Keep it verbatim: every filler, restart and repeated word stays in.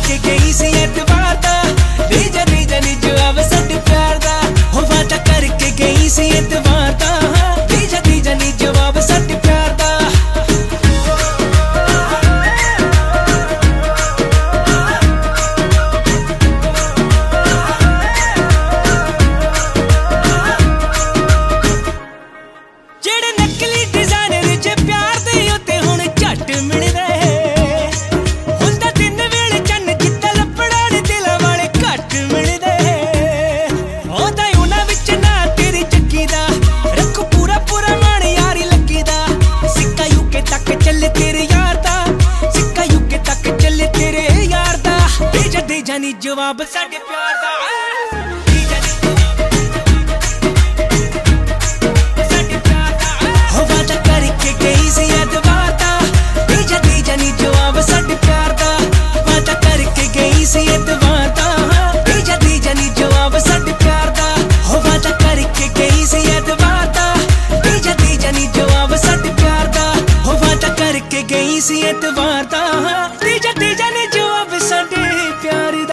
करके गई सी एतवार दा दीजा दीजा नी जवाब साडे प्यार दा हो वादा करके गई सी एतवार दा दीजा दीजा नी जवाब साडे प्यार दा जेड़े नकली डिजाइनर जे प्यार दे उत्ते हुण झट मिलदे हुंदा दिन वेले चन्न जिद्दा लपड़ा ने दिलां वाले घट मिलदे ओदा उना विच ना तेरी जग्गी दा रखो पूरा पूरा मान यारी लगी दा सिक्का यूके तक चले तेरे यार दा सिक्का यूके तक चले तेरे यार दा दीजा दीजा नी जवाब साडे प्यार दा सी एतवार दा दीजा दीजा नी जवाब साडे प्यार दा हो वादा करके गई सी एतवार दा दीजा दीजा नी जवाब साडे प्यार दा हो वादा करके गई सी एतवार दा दीजा दीजा नी जवाब साडे प्यार दा।